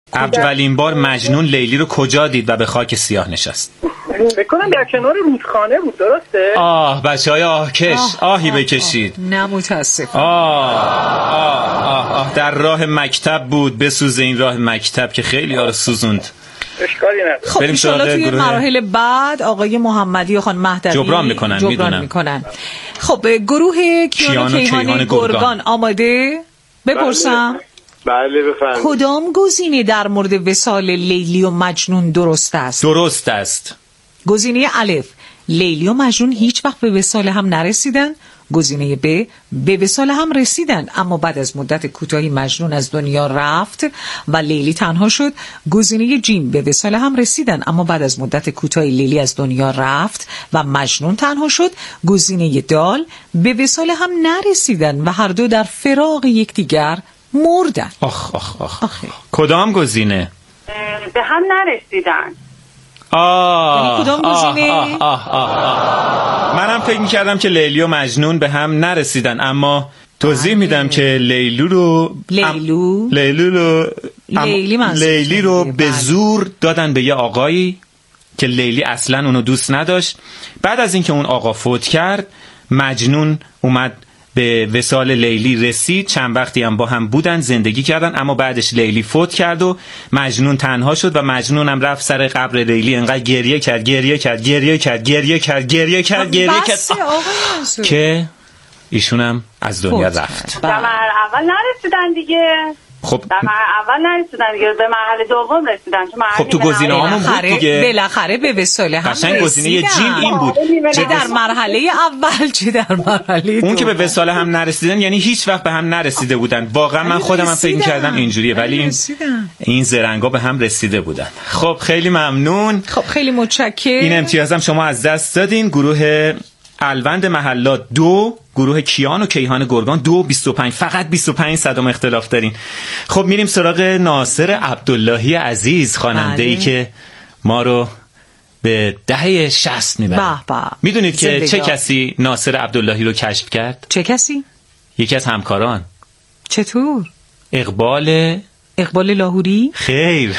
اولین بار مجنون لیلی رو کجا دید و به خاک سیاه نشست؟ بکنم در کنار رودخانه بود، درسته؟ بچه‌های آهکش آهی بکشید. نه متاسفم. در راه مکتب بود. بسوزه این راه مکتب که خیلی ها رو سوزوند. اشکالی نداره. خب ان شاءالله توی مراحل بعد آقای محمدی و خانم مهدوی جبران میکنن. خب گروه کیان و کیهان گرگان آماده؟ بپرسم. بله بفرمایید. کدام گزینه در مورد وصال لیلی و مجنون درست است؟ درست است. گزینه الف، لیلی و مجنون هیچ وقت به وصال هم نرسیدن. گزینه ب، به وصال هم رسیدن اما بعد از مدت کوتاهی مجنون از دنیا رفت و لیلی تنها شد. گزینه جیم، به وصال هم رسیدن اما بعد از مدت کوتاهی لیلی از دنیا رفت و مجنون تنها شد. گزینه دال، به وصال هم نرسیدن و هر دو در فراق یکدیگر مردن. آخ. کدام گزینه؟ به هم نرسیدن. کدام گزینه؟ منم فکر میکردم که لیلی و مجنون به هم نرسیدن اما توضیح میدم که لیلی رو به زور دادن به یه آقایی که لیلی اصلا اونو دوست نداشت. بعد از اینکه اون آقا فوت کرد مجنون اومد به وصال لیلی رسید. چند وقتی هم با هم بودن، زندگی کردن، اما بعدش لیلی فوت کرد و مجنون تنها شد و مجنون هم رفت سر قبر لیلی انقدر گریه کرد که ایشون هم از دنیا رفت. در مرحله اول نرسیدن دیگه. خب در مرحله اول نرسیدن دیگه، به مرحله دوم رسیدن. خب تو گزینه‌هامون بود دیگه. بالاخره به وصال هم رسیدن. گزینه جیم این بود. چه در مرحله اول چه در مرحله اون که به وصال هم نرسیدن یعنی هیچ وقت به هم نرسیده بودن. واقعا من خودم هم فکر می‌کردم اینجوریه ولی این زرنگا به هم رسیده بودن. خب خیلی ممنون. خب خیلی متشکرم. این امتیازم شما از دست دادین. گروه الوند محلات 2، گروه کیان و کیهان گرگان 2.25. فقط 25 صدام اختلاف دارین. خب میریم سراغ ناصر عبداللهی عزیز، خواننده‌ای که ما رو به دهه 60 میبره. میدونید که چه کسی ناصر عبداللهی رو کشف کرد؟ چه کسی؟ یکی از همکاران. چطور؟ اقبال لاهوری؟ خیر،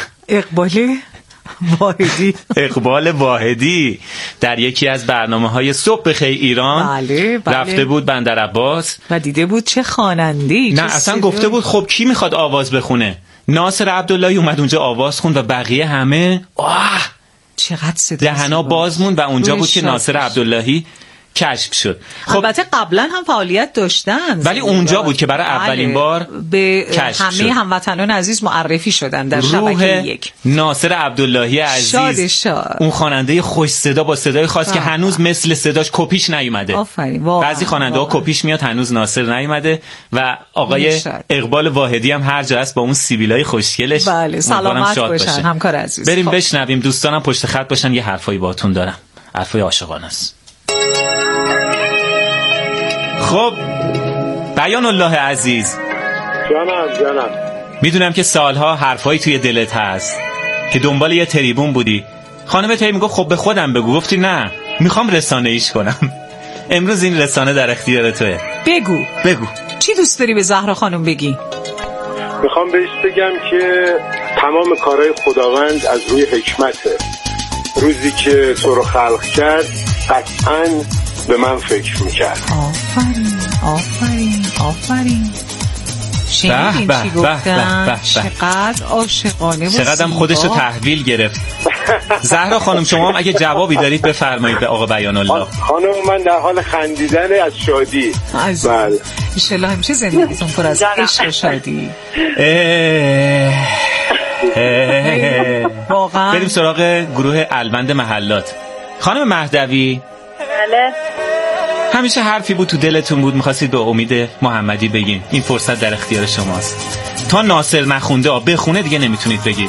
اقبال واحدی در یکی از برنامه‌های صبح بخیر ایران. بله. رفته بود بندر عباس و دیده بود چه خواننده‌ای. نه اصلا گفته بود خب کی میخواد آواز بخونه. ناصر عبداللهی اومد اونجا آواز خوند و بقیه همه چقدر صدا دهنا باز موند و اونجا بود که ناصر عبداللهی کشف شد. خب البته قبلا هم فعالیت داشتن ولی اونجا بود که برای اولین بار به همه هموطنان عزیز معرفی شدن در شبکه یک. ناصر عبداللهی عزیز شاد. اون خواننده خوش صدا با صدای خاص که هنوز مثل صداش کپیش نیومده. بعضی خواننده ها کپیش میاد هنوز ناصر نیومده و آقای اقبال واحدی هم هر جا هست با اون سیبیلای خوشگلش. بله سلامت باشن همکار عزیز. بریم بشنویم. دوستانم پشت خط باشن، یه حرفایی باهاتون دارم. حرفای عاشقانه است. خب بیان الله عزیز، جانم میدونم که سالها حرفایی توی دلت هست که دنبال یه تریبون بودی. خانمت هی میگفت خب به خودم بگو، گفتی نه میخوام رسانه ایش کنم. امروز این رسانه در اختیار توه. بگو چی دوست داری به زهرا خانم بگی؟ میخوام بهش بگم که تمام کارهای خداوند از روی حکمته. روزی که تو رو خلق کرد قطعاً به من فکر میکرد. آفرین. شنیدین چی گفتن؟ چقدر عاشقانه بود، چقدر هم خودشو تحویل گرفت. زهرا خانم شما هم اگه جوابی دارید بفرمایید به آقا بیان الله. خانم من در حال خندیدن از شادی. بله انشالله همیشه زندگیتون پر از عشق و شادی. واقعا. بریم سراغ گروه الوند محلات. خانم مهدوی. بله. همیشه حرفی بود تو دلتون بود می‌خواستید به امید محمدی بگین. این فرصت در اختیار شماست. تا ناصر نخونده بخونه دیگه نمیتونید بگید.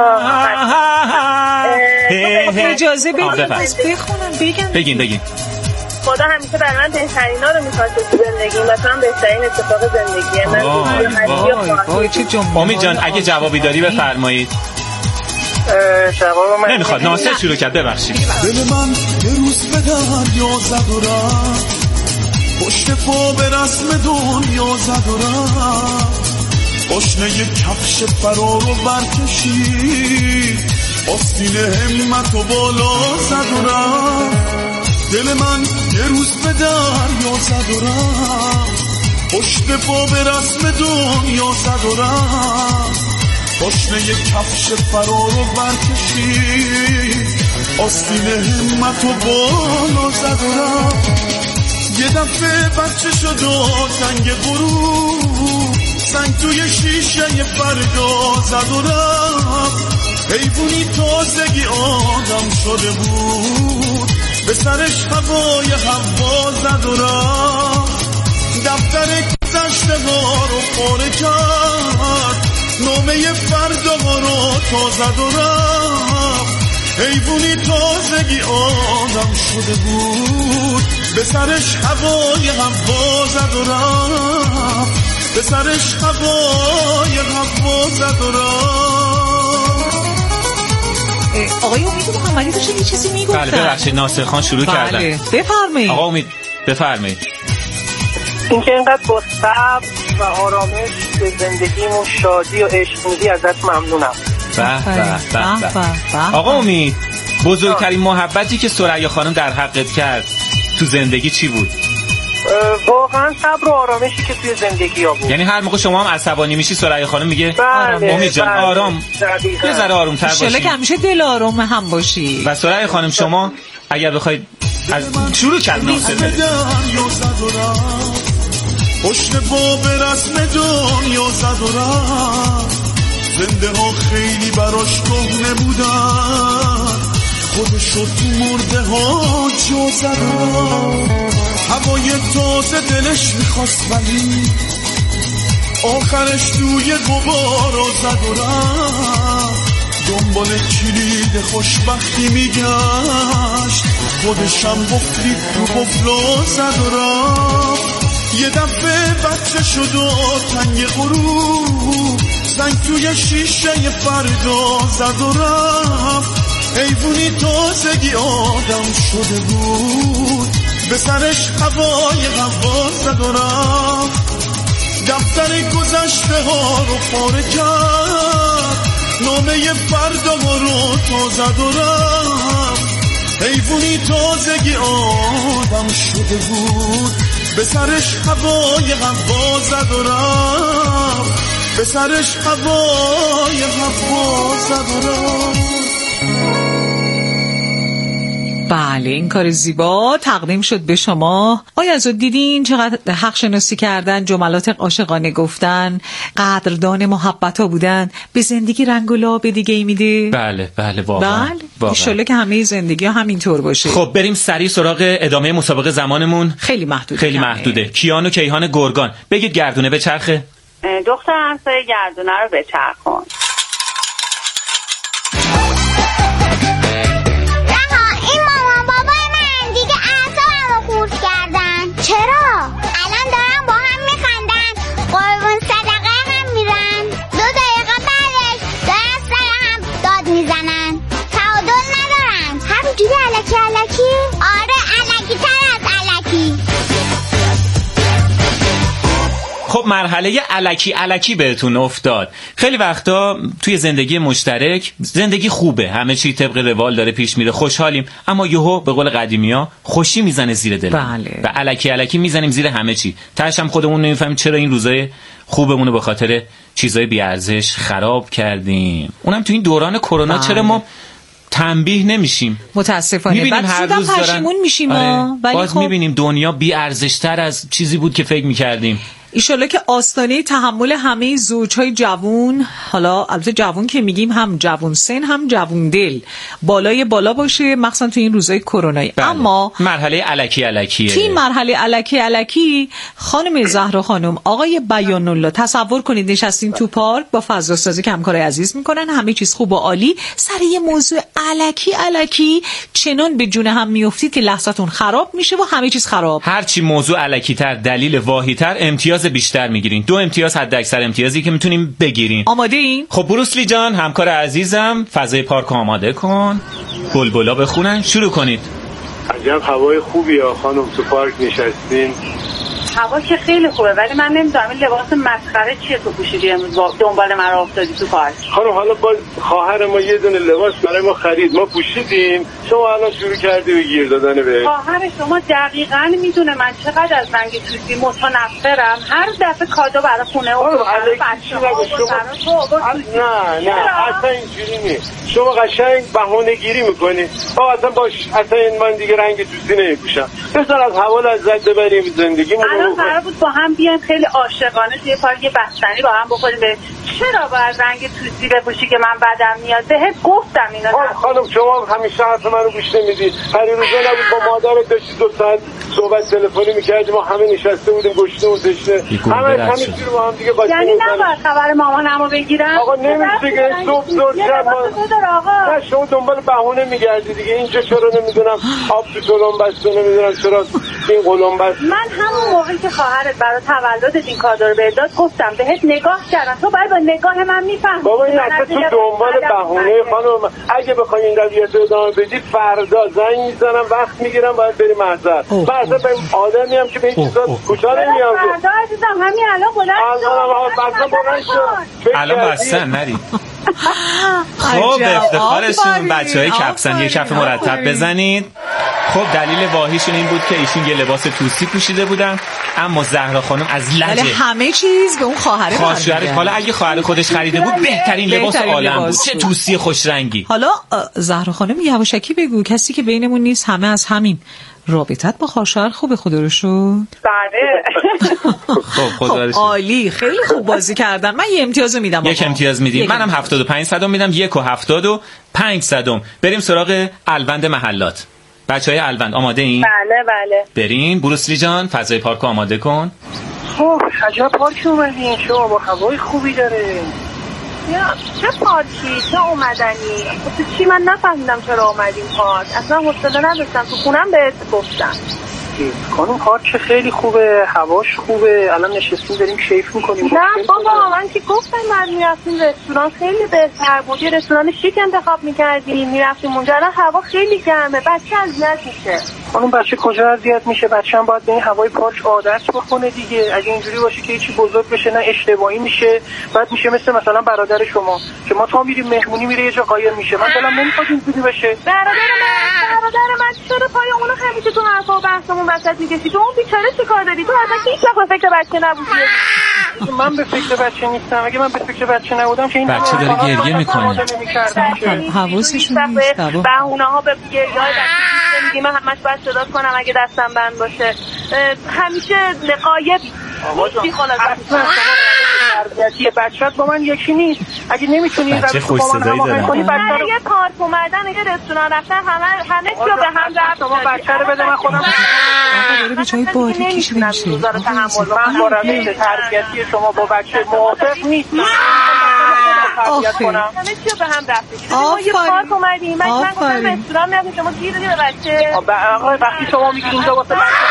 اجازه بدید بگین. خدا همیشه برای من بهترینا رو می‌خواسته تو زندگی، مثلا بهترین اتفاق زندگی من. چه جمله. امید جان اگه جوابی داری بفرمایید. جواب من نمیخواد. ناصر شروع کرد، ببخشید. دل من یه روز به دریا زد و رفت، پشت پا به رسم دنیا زد و رفت، پاشنه کفش فرار رو برکشید، آستین همت و بالا زد و رفت. دل من یه روز به دریا زد و رفت، پشت پا به رسم دنیا زد و رفت. پاشنه کفش فرار رو برکشید، آستین همت و بالا زد و رفت. یه دفعه بچه شد و تنگ غروب، سنگ توی شیشه فردا زد و رفت. حیوانی تازگی آدم شده بود، به سرش هوای هوا زد و رفت. دفتر گذشته ها رو پاره کرد، نامه فردا ها رو تا زد و رفت. حیوانی تازگی آدم شده بود، به سرش هوای هوا زد و رفت. به سرش هوای هوا زد و رفت. آقای امید محمدی داشته یه چیزی میگفتن. بله ببخشید ناصر خان شروع کردن. بفرمایید آقا امید بفرمایید. اینکه اینقدر با صبر و آرامش به زندگیمون شادی و عشق میدی ازت ممنونم. آقا امید بزرگترین محبتی که ثریا خانم در حقت کرد تو زندگی چی بود؟ واقعا صبر و آرامشی که توی زندگی ها بود. یعنی هر موقع شما هم عصبانی میشی ثریا خانم میگه امید جان آرام، یه ذره آروم‌تر باشی، انشالله که همیشه دل آروم هم باشی. و ثریا خانم شما اگر بخواید از شروع کرد ناصر پشت با به رسم دنیا زد و رفت. زنده ها خیلی براش کهنه بودن، خودشو تو مرده ها جا زد و رفت. هوای تازه دلش میخواست ولی آخرش توی غبارا زد و رفت. دنبال کلید خوشبختی میگشت، خودشم بفرید رو قفلا زد و رفت. یه دفعه بچه شد و تنگ غروب، سنگ توی شیشه فردا زد و رفت. حیوانی تازگی آدم شده بود، به سرش هوای هوا زد و رفت. دفتر گذشته ها رو پاره کرد، نامه فردا ها رو تا زد و رفت. حیوانی تازگی آدم شده بود، به سرش هوای هوا زد و رفت. به سرش هوای هوا زد و رفت. بله این کار زیبا تقدیم شد به شما. آیا از دیدین چقدر حق شناسی کردن، جملات عاشقانه گفتن، قدردان محبت ها بودن، به زندگی رنگ و لعاب دیگه ای میده. بله واقعا. انشالله که همه زندگی ها همینطور باشه. خب بریم سریع سراغ ادامه مسابقه. زمانمون خیلی محدوده. کیان و کیهان گرگان، بگید گردونه به چرخه. دختر همسایه گردونه رو به چرخون. چرا؟ الان دارن با هم میخندن، قربون صدقه هم میرن، 2 دقیقه بعدش دارن سر هم داد میزنن، تعادل ندارن، همینجوری الکی. آره الکی تر از الکی. خب مرحله الکی بهتون افتاد. خیلی وقتا توی زندگی مشترک زندگی خوبه، همه چی طبق روال داره پیش میره، خوشحالیم، اما یهو به قول قدیمی‌ها خوشی میزنه زیر دل. بله. و الکی میزنیم زیر همه چی. تاش هم خودمون نمیفهمیم چرا این روزای خوبمون رو به خاطر چیزای بی ارزش خراب کردیم. اونم تو این دوران کرونا چرا ما تنبیه نمیشیم؟ متاسفانه بعد هر روز پشیمون میشیم. ولی باز خب میبینیم دنیا بی ارزش‌تر از چیزی بود که فکر میکردیم. ایشالله که آستانه تحمل همه زوجهای جوون، حالا البته جوون که میگیم هم جوون سن هم جوون دل، بالای بالا باشه، مخصوصا تو این روزهای کرونایی. بله. اما مرحله الکیه. توی مرحله الکی خانم زهرا خانم، آقای بیان الله، تصور کنید نشستین تو پارک با فضا سازی که همکارای عزیز میکنن، همه چیز خوب و عالی، سر یه موضوع الکی چنان به جون هم میافتید که لحظتون خراب میشه و همه چیز خراب. هرچی موضوع الکی تر، دلیل واهی تر، امتیاز بیشتر میگیرین. 2 امتیاز حد اکثر امتیازی که میتونیم بگیرین. آماده این؟ خب بروسلی جان، همکار عزیزم، فضای پارک آماده کن، بلبلا بخونن، شروع کنید. عجب هوای خوبی ها خانم، تو پارک نشستین، هوا که خیلی خوبه، ولی من نمیدونم این لباس مسخره چیه تو پوشیدی امروز دنبال من افتادی تو پارک. خانم حالا با خواهر ما یه دونه لباس برای ما خرید، ما پوشیدیم، شما الان شروع کردی به گیر دادن به خواهر شما. دقیقاً میدونه من چقدر از رنگ توتی متنفرم. هر دفعه کادو برای خونه و برای بچه‌ها نه اصلا اینجوری نیست. شما قشنگ بهانه‌گیری میکنی. اصلا اصلا من دیگه رنگ توتی نمیپوشم. بذار از هوا لذت ببریم زندگیمون. الان قرار بود با هم بیایم خیلی عاشقانه توی پارک بستنی با هم بخوریم. چرا باید رنگ توتی بپوشی که من بدم میاد؟ بهت گفتم اینا. خانم شما همیشه حرف منو گوش نمیدی. پریروزا نبود با مادرت داشتی 2 ساعت صحبت تلفنی میکردیم، ما همه نشسته بودیم گشته و تشنه، همه چیز با هم دیگه قاطی یعنی نباید خبر مامانمو بگیرم؟ آقا نمیشه که صبح زور شب نه شما دنبال بهونه میگردی دیگه. اینجا چرا نمیدونم آب تو تلم بسته، نمیدونم چرا این قلم بست. من همون موقعی که خواهرت برای تولدت این کادو رو بهت داد گفتم بهت نگاه کردم، تو باید با نگاه من میفهمی. بابا این اصلا تو دنبال بهونه خانم. اگه بخوای این رویت رو ادامه بدی فردا زنگ میزنم وقت میگیرم باید بریم محضر. من به آدمی هم که به این چیزا کوچا نمیام. فردا عزیزم همین الان بلند شو. الان بستن نری. خب افتخارشون بچهای کپسن یه کف مرتب بزنید. خب دلیل واهیشون این بود که ایشون یه لباس توسی پوشیده بودن، اما زهرا خانم از لجه همه چیز به اون خواهره. حالا اگه خواهر خودش خریده بود بهترین لباس عالم بود. چه توسی خوش رنگی. حالا زهرا خانم یواشکی بگو، کسی که بینمون نیست همه از همین رابطت با خواهر خوبه خدا رو شد؟ بله. خب عالی، خیلی خوب بازی کردن. من یه امتیاز میدم. یک امتیاز میدیم. منم 75 صدم میدم. 1.75 صدم. بریم سراغ الوند محلات. بچهای الوند آماده این؟ بله. بریم. بروسلی جان فضای پارک آماده کن. خب عجب پارک اومدین شما، با هوای خوبی داره. یا چه پارکی، چه اومدنی؟ چی من نفهمیدم چرا اومدیم پارک. اصلا حوصله نداشتم، تو خونم بهت گفتم. خانم پارک خیلی خوبه، هواش خوبه، الان نشستیم داریم کیف میکنیم. نه بابا من که گفتم بعد میرفتیم رستوران خیلی بهتر بود، یه رستوران شیک انتخاب میکردیم میرفتیم اونجا. الان هوا خیلی گرمه، بچه اذیت میشه. خانم بچه کجا اذیت میشه؟ بچه هم باید به این هوای پارک عادت بکنه دیگه. اگه اینجوری باشه که هیچی بزرگ بشه نه اشتباهی میشه، بعد میشه مثلا برادر شما که ما تا میریم مهمونی میره یه جا قایم میشه. من دلم نمیخواد اینجوری بشه. برادر من چرا پای اونو همیشه تو حرفا و بحثمون وسط میکشی؟ تو اون بیچاره چه کار داری؟ تو اصلا هیچ وقت فکر بچه نبودی. من به فکر بچه نیستم. اگه من به فکر بچه نبودم که این بچه داره گریه میکنه. حواسشون نیست. بهونه‌ها به گریه‌های بچه میگیم من همش باید صدا کنم اگه دستم بند باشه. همیشه قایب چی خلاص یه بچه‌ت با من یکی نیست. اگه نمیتونی بچه خوش صدایی داره. یه پارک اومدن یه رستوران رفتن همه چیو به هم رفت. شما بچه رو بده من خودم. آقا داره به جای باریک کش میشه. من با روش تربیتی شما با بچه موافق نیستم. همه چیو به هم رفت. ما یه پارک اومدیم من گفتم رستوران میرفتیم شما گیر دادی به بچه. آقا وقتی شما میگید اونجا واسه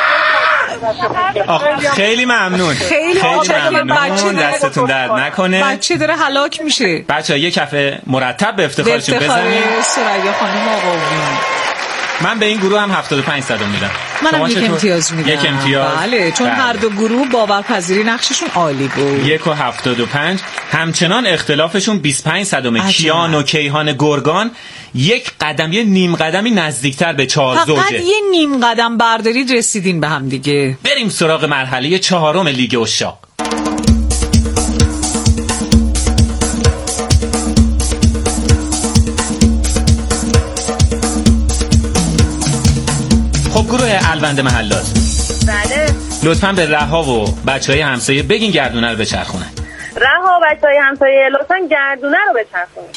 خیلی ممنون. خیلی ممنون. دستتون درد نکنه. بچه داره هلاک میشه. بچه‌ها یه کف مرتب به افتخارشون بزنید. سریا خانم آقا من به این گروه هم 75 صدم میدم. منم یک امتیاز میدم. یک امتیاز. بله چون هر دو گروه باورپذیری نقششون عالی بود. 1.75. همچنان اختلافشون 25 صدم. کیان و کیهان گرگان یک قدم یه نیم قدمی نزدیکتر به 4 زوجه. فقط یه نیم قدم بردارید رسیدین به هم دیگه. بریم سراغ مرحله 4 لیگ عشاق. خب گروه الوند محلات بله لطفاً به رها و بچهای همسایه بگین گردونه رو بچرخونن. رها و بچهای همسایه لطفاً گردونه رو بچرخونن.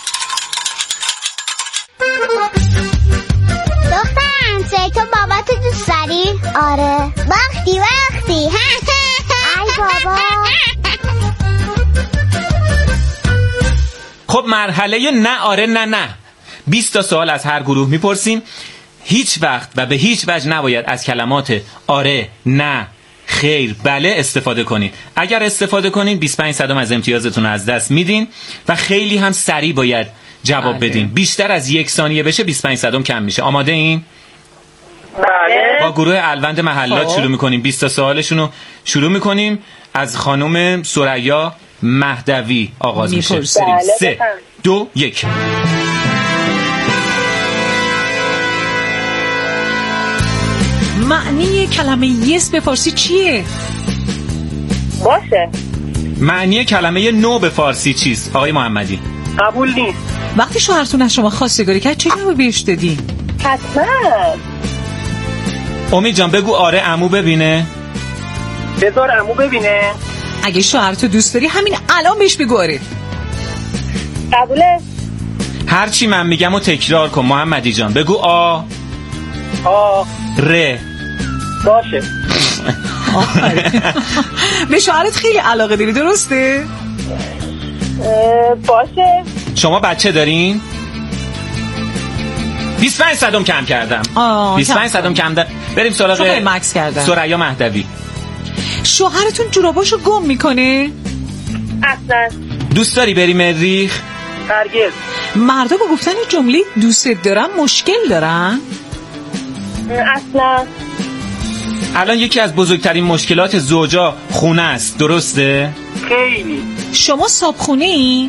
دختر همسایه تو باباتو دوست داری؟ آره وقتی ای بابا. خب مرحله نه آره نه 20 تا سوال از هر گروه میپرسیم. هیچ وقت و به هیچ وجه نباید از کلمات آره، نه، خیر، بله استفاده کنین. اگر استفاده کنین 25 صدم از امتیازتون از دست میدین و خیلی هم سریع باید جواب بدین. بیشتر از 1 ثانیه بشه 25 صدم کم میشه. آماده این؟ بله. با گروه الوند محلات شروع میکنیم. 20 تا سوالشون رو شروع میکنیم. از خانم ثریا مهدوی آغاز میشه. بریم 3 2 1. معنی کلمه یس به فارسی چیه؟ باشه. معنی کلمه نو به فارسی چیست آقای محمدی؟ قبول نیست. وقتی شوهرتون از شما خواستگاری کرد چه جوابی بهش دادی؟ حتما. امید جان بگو آره عمو ببینه. بذار عمو ببینه. اگه شوهرتو دوست داری همین الان بهش بگو آره. قبوله. هر چی من میگم و تکرار کن محمدی جان. بگو ره. باشه. به شوهرت خیلی علاقه داری درسته؟ باشه. شما بچه دارین؟ 25 صدم کم کردم. 25 صدم کم دارم. بریم سراغ مکس کردم. ثریا مهدوی. شوهرتون جوراباشو گم میکنه؟ اصلا. دوست داری بری مریخ؟ هرگز. مردا با گفتن جمله دوست دارم مشکل دارن؟ اصلا. الان یکی از بزرگترین مشکلات زوجا خونه است درسته؟ خیلی. شما صابخونه این؟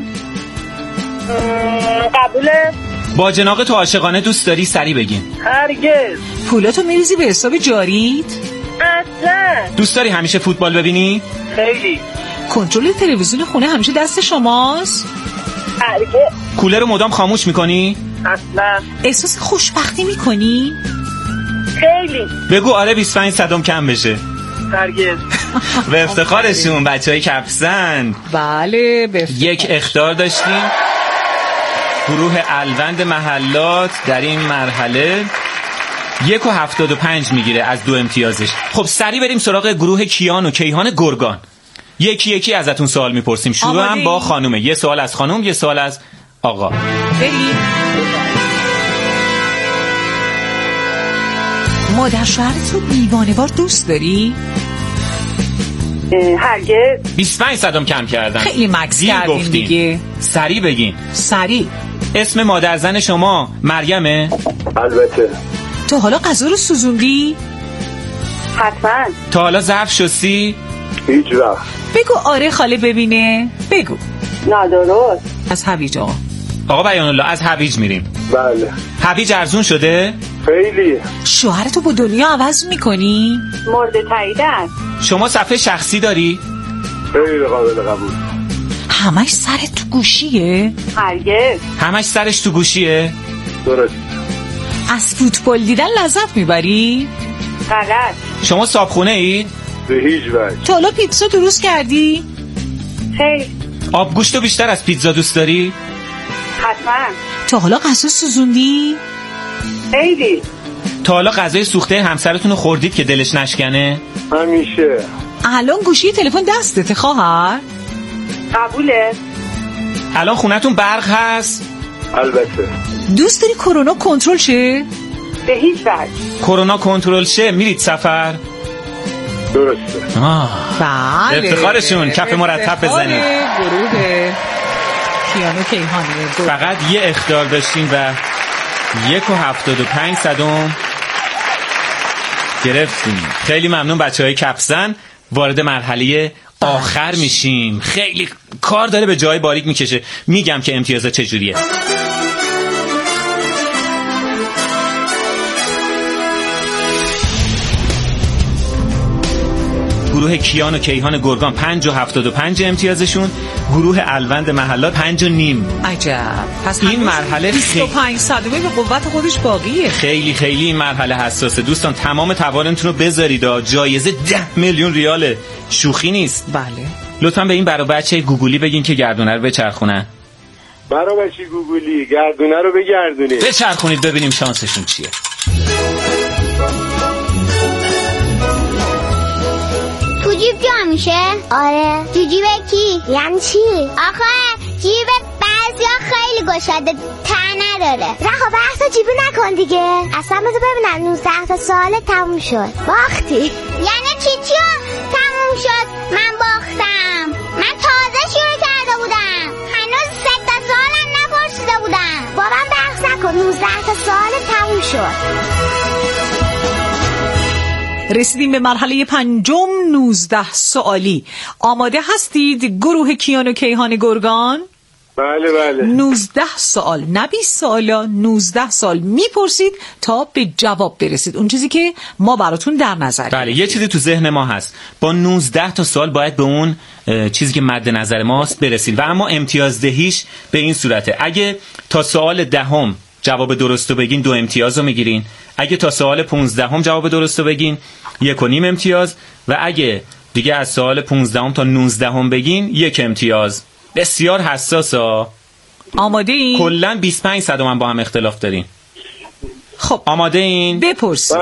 قبوله. با جناق تو عاشقانه دوست داری سری بگین. هرگز. پولاتو میریزی به حساب جاریت؟ اصلا. دوست داری همیشه فوتبال ببینی؟ خیلی. کنترل تلویزیون خونه همیشه دست شماست؟ هرگز. کولر رو مدام خاموش میکنی؟ اصلا. احساس خوشبختی میکنی؟ خیلی. بگو آره 25 صدم کم بشه. هرگز. به افتخارشون بچهای کپسن. بله به افتخار. یک اخطار داشتیم. گروه الوند محلات در این مرحله 1.75 میگیره از 2 امتیازش. خب سریع بریم سراغ گروه کیان و کیهان گرگان. یکی یکی ازتون سوال میپرسیم. شروع هم با خانومه. یه سوال از خانوم، یه سوال از آقا. بریم. مادر شوهرت رو دیوانه‌وار دوست داری؟ هرگز. 25 صدم کم کردن. خیلی مکس کردین دیگه. سریع بگین. سریع. اسم مادر زن شما مریمه؟ البته. تو حالا غذا رو سوزوندی؟ حتما. تا حالا ظرف شستی؟ هیچ وقت. بگو آره خاله ببینه. بگو. نادرست. از هویج آقا بیان الله از هویج میریم. بله. هویج ارزون شده؟ خیلی. شوهرتو با دنیا عوض میکنی؟ مورد تایید است. شما صفحه شخصی داری؟ خیلی قابل قبول. همش سرت تو گوشیه؟ هرگز. همش سرش تو گوشیه؟ درست. از فوتبال دیدن لذت میبری؟ غلط. شما صابخونه اید؟ به هیچ وجه. تا حالا پیتزا درست کردی؟ خیلی. آبگوشتو بیشتر از پیتزا دوست داری؟ حتما. تا حالا غذا سوزوندی؟ خیلی. تا حالا غذای سوخته همسرتون رو خوردید که دلش نشکنه؟ همیشه. الان گوشی تلفن دستته خواهر؟ قبوله. الان خونتون برق هست؟ البته. دوست داری کرونا کنترل شه؟ به هیچ وجه. کرونا کنترل شه میرید سفر؟ درسته. بله. افتخارشون کف مرتب بزنید. گروه کیان و کیهانی. فقط یه اخطار داشتیم و 1.75 گرفتیم. خیلی ممنون بچهای کپسن. وارد مرحله آخر میشیم. خیلی کار داره به جای باریک میکشه. میگم که امتیازات چجوریه. گروه کیان و کیهان گرگان 5.75 امتیازشون. گروه الوند محلات 5.5. عجب. پس این مرحله 25 صدمه به قوت خودش باقیه. خیلی خیلی این مرحله حساسه. دوستان تمام توانتون رو بذارید. جایزه 10 میلیون ریاله. شوخی نیست. بله. لطفاً به این برا بچه گوگلی بگین که گردونه رو بچرخونن. برا بچه گوگلی گردونه رو بگردونید. بچرخونید ببینیم شانسشون چیه. تو جیب جا میشه؟ آره. تو جیب کی؟ یعنی چی؟ آخه جیب بعضیا خیلی گشاده ته نداره. رها بحثا جیبی نکن دیگه. اصلا بذار ببینم 19 تا سال تموم شد. باختی؟ یعنی چی تموم شد؟ من باختم. من تازه شروع کرده بودم. هنوز 3 تا سالم نپرسیده بودم. با من بحث نکن. 19 تا سال تموم شد. رسیدیم به مرحله 5 19 سوالی. آماده هستید گروه کیان و کیهان گرگان؟ بله بله. 19 سوال، نه 20 سوالا، 19 سوال میپرسید تا به جواب برسید. اون چیزی که ما براتون در نظر بله، یه چیزی تو ذهن ما هست. با 19 تا سوال باید به اون چیزی که مد نظر ماست برسید و اما امتیازدهیش به این صورته: اگه تا سوال 10 جواب درستو بگین 2 امتیاز رو میگیرین، اگه تا سوال 15 جواب درستو بگین 1.5 امتیاز، و اگه دیگه از سوال 15 تا 19 بگین 1 امتیاز. بسیار حساسا. آماده این؟ کلن 25 صدام با هم اختلاف دارین. خب آماده این؟ بپرسید.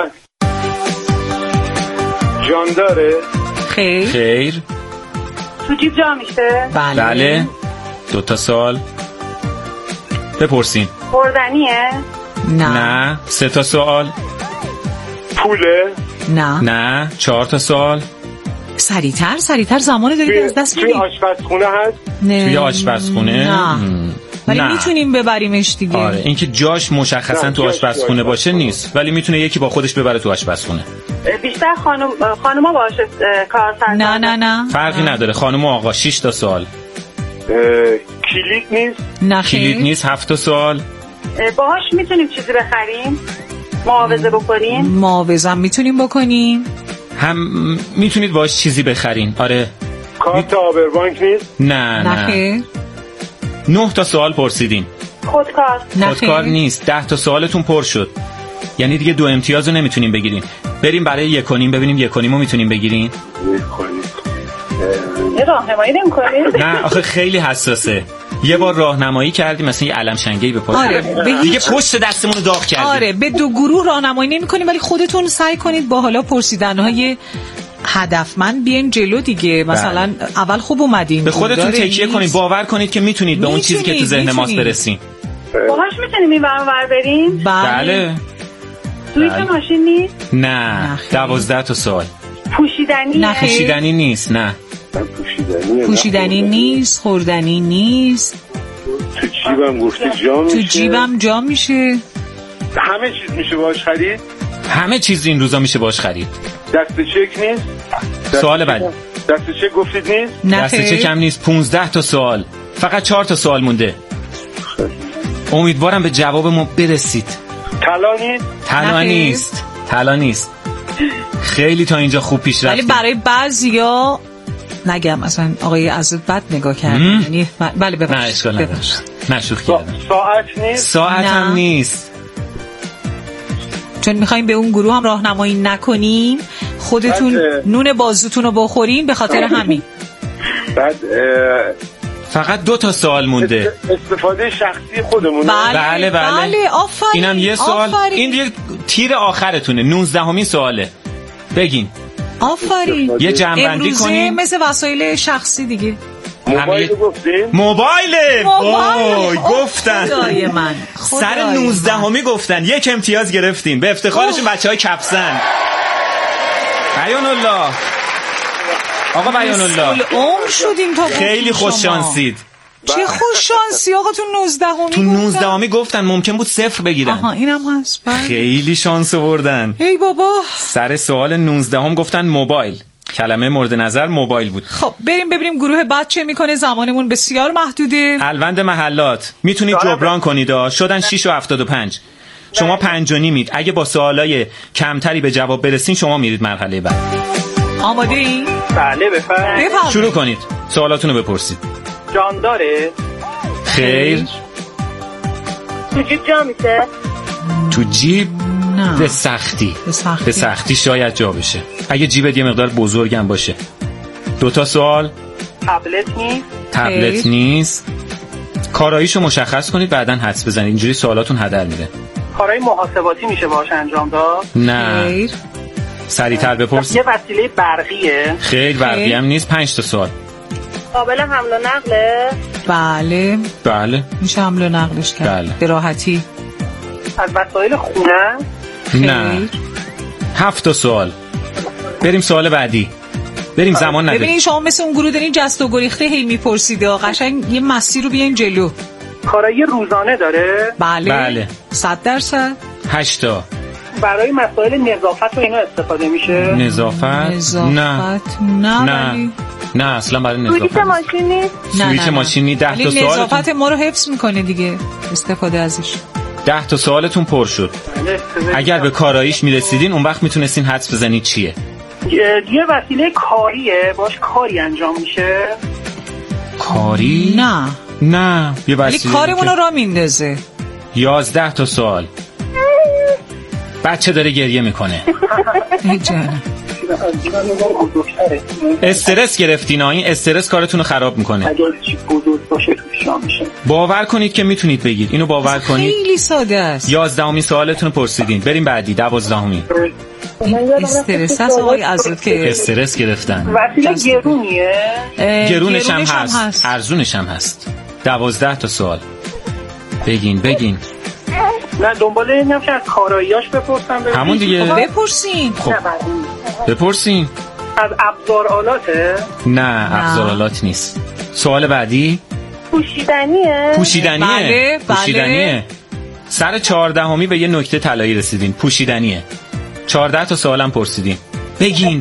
جان داره؟ خیر. تو جیب جا میشه؟ بله. 2 تا سوال. بپرسین. خوردنیه؟ نه. 3 تا سوال. پوله؟ نه. 4 تا سوال. سریعتر زمان دارید از دست میدید. توی آشپزخونه هست؟ نه. توی آشپزخونه؟ نه. ولی میتونیم ببریمش دیگه. آره، اینکه جاش مشخصا تو آشپزخونه باشه نیست، ولی میتونه یکی با خودش ببره تو آشپزخونه. بیشتر خانوما باشه کار سر. نه فرقی نداره، خانم و آقا. 6 تا سوال. کلید نیست؟ نه کلید نیست. 7 تا سوال. باهاش میتونیم چیزی بخریم؟ معاوضه بکنیم؟ معاوضه میتونیم بکنیم. هم میتونید باهاش چیزی بخرین. آره. کارت آبربانک نیست؟ نه. 9 تا سوال پرسیدین. خودکار نیست. 10 تا سوالتون پر شد، یعنی دیگه 2 امتیاز رو نمیتونین بگیرین. بریم برای 1.5 ببینیم 1.5 رو میتونین بگیرین. راهنمایی نمی‌کنید؟ نه آخه خیلی حساسه. یه بار راهنمایی کردیم مثلا یه علم شنگه‌ای به پاس. آره، دیگه پشت دستمون رو داغ کردیم. آره، به 2 گروه راهنمایی نمی‌کنیم، ولی خودتون سعی کنید با حالا پرسیدن‌های هدفمند بیایم جلو دیگه. مثلا اول خوب اومدین، به خودتون تکیه کنید، باور کنید که میتونید به اون چیزی که تو ذهن ماست برسین. باهاش میتونیم این ور بریم؟ بله. سویچ ماشین نیست؟ نه. 12 تا سوال. پوشیدنی نیست. نه. پوشیدنی نیست. خوردنی نیست. تو جیبم گفتی جا میشه؟ تو جیبم جا میشه. همه چیز میشه باش خرید؟ همه چیز این روزا میشه باش خرید. دست چک نیست؟ سوال بعدی. دست چک گفتید نیست؟ دست چک هم نیست. 15 تا سوال. فقط 4 تا سوال مونده. امیدوارم به جوابمون برسید. طلا نیست. خیلی تا اینجا خوب پیش رفتیم. ولی برای بعضیا نگم مثلا آقای عزت بد نگاه کرد، یعنی بله ببخشید. نه شوخی کردم. ساعت نیست؟ ساعت هم نیست. چون میخوایم به اون گروه هم راهنمایی نکنیم، خودتون نون بازوتون رو بخورین، به خاطر همین. بعد فقط 2 تا سوال مونده. استفاده شخصی خودمونه. بله آفرین. اینم یه سوال. این دیگه تیر آخرتونه. 19مین سواله. بگین. آفرین. یه جمع‌بندی کنین. مثل وسایل شخصی دیگه. موبایله. گفتن. خدای من. سر 19می گفتن. 1 امتیاز گرفتیم. به افتخارشون بچهای کپسن. بیان الله. آقا بیان الله. عمر شدیم تا خیلی خوش شانسید. چه خوش شانسی آقا. تو 19می گفتن ممکن بود 0 بگیرن. آها اینم هست. خیلی شانس آوردن. ای بابا. سر سوال 19 گفتن موبایل. کلمه مورد نظر موبایل بود. خب بریم ببینیم گروه بعد چه میکنه. زمانمون بسیار محدوده. الوند محلات میتونید جبران کنید. شدن 6 و 75. شما 5 و نیمید. اگه با سوالای کمتری به جواب برسین شما میرید مرحله بعد. آماده ای؟ بله بفرمایید. شروع کنید. سوالاتونو بپرسید. جان داره؟ خیر. تو جیب جا میشه؟ تو جیب نه. به سختی شاید جا بشه. اگه جیبت یه مقدار بزرگم باشه. 2 تا سوال. تبلت نیست. کاراییشو مشخص کنید بعدن حدس بزنید. اینجوری سوالاتون هدر میره. کارهای محاسباتی میشه باهاش انجام داد؟ نه. خیر. سریعتر بپرس. یه وسیله برقیه؟ خیر برقی هم نیست. 5 تا سوال. قابل حمل و نقله؟ بله. میشه حمل و نقلش کرد. بله. به راحتی. از وسایل خونه؟ نه. 7 تا سوال. بریم سوال بعدی. بریم زمان نداریم. ببینید شما مثل اون گروه دارین جست و گریخته هی میپرسید. قشنگ یه مسیر رو بیاین جلو. کارایی روزانه داره؟ بله. 100%. 8 تا. برای مسائل نظافت و اینا استفاده میشه؟ نظافت؟ نه اصلا برای نظافت. سویچ ماشین نیست؟ سویچ ماشین نیست. 10 تا سوالتون نظافت ما رو حفظ میکنه دیگه استفاده ازش. 10 تا سوالتون پر شد. اگر به کاراییش میرسیدین اون وقت میتونستین حدس بزنید چیه. یه وسیله کاریه، باش کاری انجام میشه؟ کاری؟ نه یه وسیله کارمون رو میندازه. 11 تا سوال. بچه داره گریه میکنه. استرس گرفتین، این استرس کارتون رو خراب میکنه. اگر چی بزرگ باشه توش میشه. باور کنید که میتونید بگید، اینو باور کنید. خیلی ساده است. 11مین سوالتون رو پرسیدین. بریم بعدی. 12مین. استرس هست آقای عزت که استرس گرفتن. وسیله گرونیه؟ گرونش هم هست، ارزونش هم هست. 12 تا سوال. بگین. نه دنباله اینم که از کاراییاش بپرسم. همون دیگه. بپرسین. خب بپرسین. از ابزار آلاته؟ نه ابزار آلات نیست. سوال بعدی. پوشیدنیه. بله. سر 14می به یه نکته طلایی رسیدین. پوشیدنیه. 14 تا سوالم پرسیدین. بگین.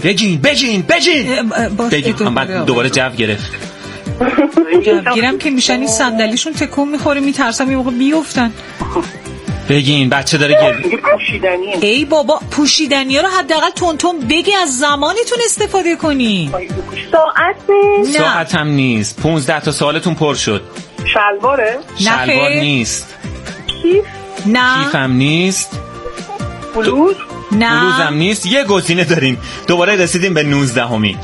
من دوباره جو گرفت. گیرم که میشن این صندلیشون تکون میخوره، میترسم یه موقع بیفتن. بگین بچه داره گریه. پوشیدنیه. ای بابا پوشیدنی ها رو حداقل تون بگی، از زمانتون استفاده کنی. ساعت نیست؟ ساعت هم نیست. 15 تا سوالتون پر شد. شلواره؟ شلوار نیست. کیف؟ نه. کیف هم نیست. بلوز؟ نه. بلوز هم نیست. یه گزینه داریم. دوباره رسیدیم به 19می.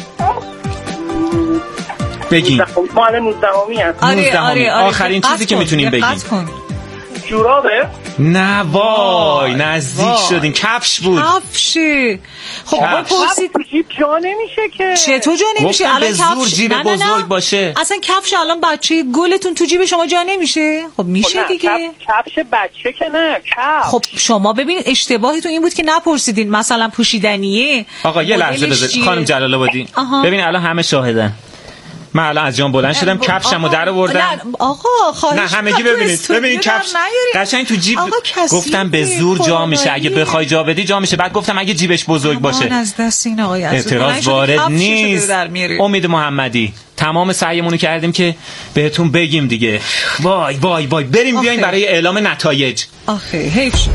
بگین. ما الان 19می هست. 19می. آخرین چیزی که میتونیم بگین. جورابه؟ نه وای نزدیک شدین. کفش بود. کفشه. خب پرسید جیب جا نمیشه که. چطور جا نمیشه؟ الان به زور جیب بزرگ باشه. اصلا کفش الان بچه گلتون تو جیب شما جا نمیشه؟ خب میشه دیگه. کفش بچه که نه، کفش. خب شما ببینید اشتباهیتون این بود که نپرسیدین مثلا پوشیدنیه. آقا یه لحظه بذارید خانم جلال آبادی. ببین الان همه شاهدن. من الان از جام بلند شدم، کفشمو در آوردم. آقا خواهش نه همگی ببینید کفش قشنگ تو جیب. گفتم به زور جا میشه، اگه بخوای جا بدی جا میشه. بعد گفتم اگه جیبش بزرگ باشه. از دست این آقای اعتراض وارد نیست. امید محمدی تمام سعیمونو کردیم که بهتون بگیم دیگه. وای بریم بیاین برای اعلام نتایج. آخه حیف شد.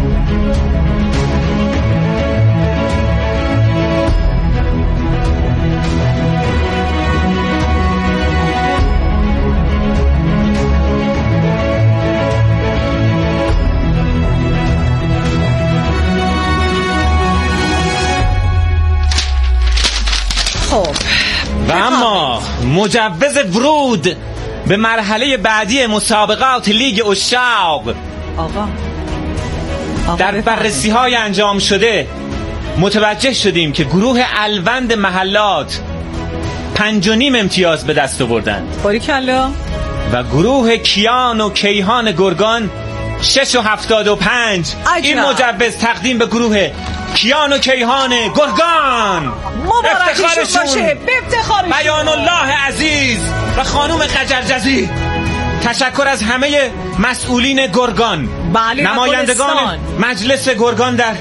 و اما مجوز ورود به مرحله بعدی مسابقات لیگ اشاق در بررسی های انجام شده متوجه شدیم که گروه الوند محلات 5.5 امتیاز به دست آوردند. باریکلا. و گروه کیان و کیهان گرگان 6.75. این مجوز تقدیم به گروه کیان و کیهان گرگان. افتخارشون باشه. بیان الله عزیز و خانوم قجرجزی. تشکر از همه مسئولین گرگان. بله. نمایندگان مجلس گرگان در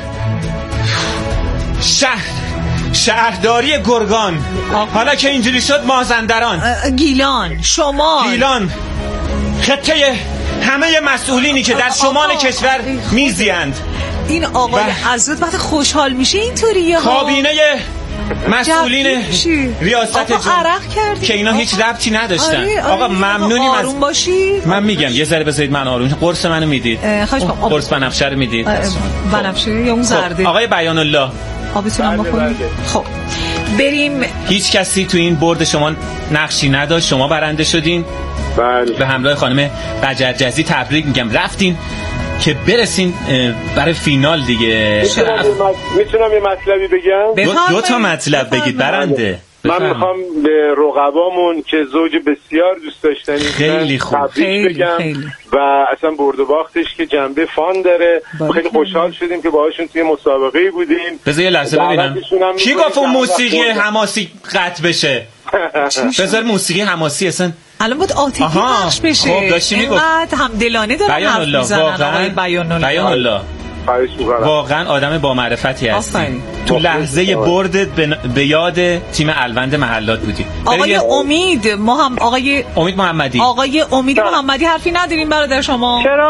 شهرداری گرگان. حالا که اینجوری شد مازندران، گیلان، شمال، گیلان، خطه همه مسئولینی که در شمال کشور میزیند. این آقای عزت وقت خوشحال میشه اینطوریه ها. کابینه مسئولین ریاست جمهوری که اینا هیچ ربطی نداشتن. آقا ممنونیم از آروم باشید. من میگم یه ذره بذارید من آروم. قرص منو میدید؟ قرص بنفشه رو میدید؟ بنفشه یا اون زرده؟ آقای بیان الله آبتونم بخورید. خب بریم. هیچ کسی تو این برد شما نقشی نداشت، شما برنده شدین. بله. به همراه خانم قجرجزی تبریک میگم. رفتین که برسین برای فینال دیگه. میتونم یه مطلبی بگم؟ دو تا مطلب بگید برنده. من میخوام به رقبامون که زوج بسیار دوست داشتنی خیلی خوب بگم و اصلا برد و باختش که جنبه فان داره. خیلی خوشحال شدیم که باهاشون توی مسابقه بودیم. بذار یه لحظه ببینم کی گفت اون موسیقی حماسی قطع بشه. بذار موسیقی حماسی اصلا الان بود عاطفی پخش بشه. خب داشتی میگفت اینقدر همدلانه دارن حرف میزنن آقای بیان الله. خواهش می‌کنم. واقعا آدم با معرفتی هستی. تو لحظه بردت به یاد تیم الوند محلات بودی. آقای امید امید محمدی. آقای امید محمدی حرفی نداریم برادر شما؟ چرا؟